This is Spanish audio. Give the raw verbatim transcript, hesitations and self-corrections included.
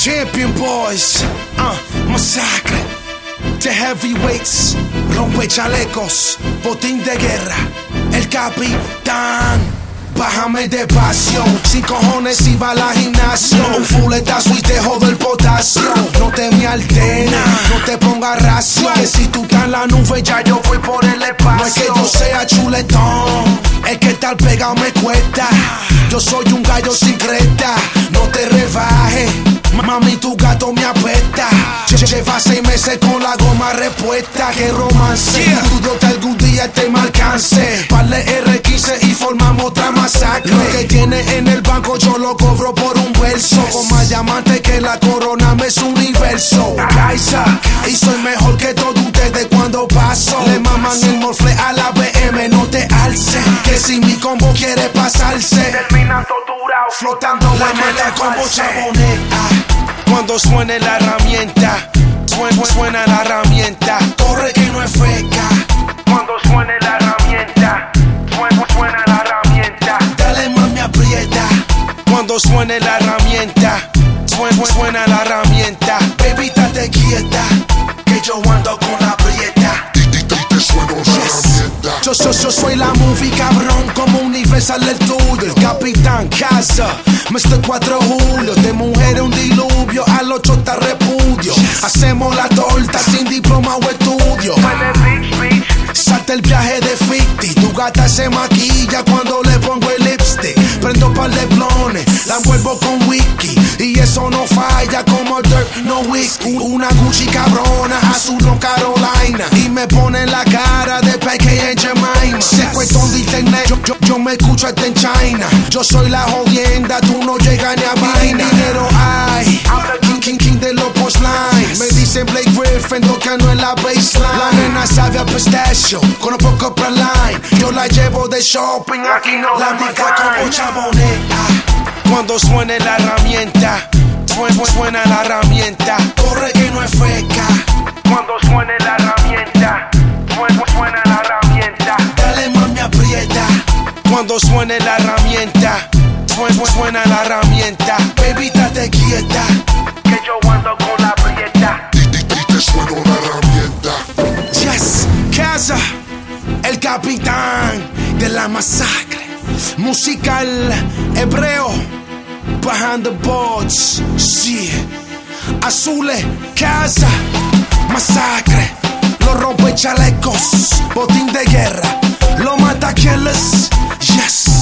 Champion Boys, uh, masacre. The heavyweights, rompe chalecos, botín de guerra. El capitán, bájame despacio. Sin cojones y va al gimnasio. Un fuletazo y te jodo el potasio. No te me alternes, no te pongas racio. Que si tú estás en la nube ya yo voy por el espacio. No es que yo sea chuletón, es que estar pegado me cuesta. Yo soy un gallo sin cresta, no te rebajes. Mami, tu gato me apesta. Lleva seis meses con la goma repuesta. Que romance, dudo que algún día te me alcance. Vale erre quince y formamos otra masacre. Lo que tiene en el banco yo lo cobro por un verso. Con más diamante que la corona me es universo. Kaisa, y soy mejor que todos ustedes cuando paso. Le maman el morfle a la be eme, no te alces. Que si mi combo quiere pasarse, terminan torturados, flotando la mata como chaboneta. Cuando suene la herramienta, suena, suena la herramienta. Corre que no es feca. Cuando suene la herramienta, suena, suena la herramienta. Dale mami aprieta. Cuando suene la herramienta, suena, suena la herramienta. Baby, estate quieta, que yo ando con la prieta. Yo, yo, yo soy la movie cabrón, como Universal el tuyo. El Capitán Casa, mister cuatro Julio. De mujeres un diluvio, al ocho está repudio. Hacemos la torta sin diploma o estudio. Salta el viaje de ficti. Tu gata se maquilla cuando le pongo el lipstick. Prendo par de blones, la envuelvo con whisky. Y eso no falla como dirt, no whisky. Una Gucci cabrona, azul no Carolina. Y me pone la cara de P K en Jemima. Se cuestión de internet, yo, yo, yo me escucho hasta en China. Yo soy la jodienda, tú no llegas ni a vaina. Dinero hay, king, king, king de los punchlines. Me dicen Blake Griffin, tocando en la baseline. La nena sabe a pistachio, con un poco praline. Yo la llevo de shopping, aquí no la marca como chaboneta. Cuando suene la herramienta, suena, suena la herramienta. Corre que no es feca. Cuando suene la herramienta, suena, suena la herramienta. Dale mami aprieta. Cuando suene la herramienta, suena, suena la herramienta. Baby, estate quieta, que yo ando con la prieta. Y te suena la herramienta. Yes, Casa, el capitán de la masacre. Musical hebreo, behind the boards, sí. Azules, Casa, masacre. Lo rompe chalecos, botín de guerra. Lo mata killers, yes.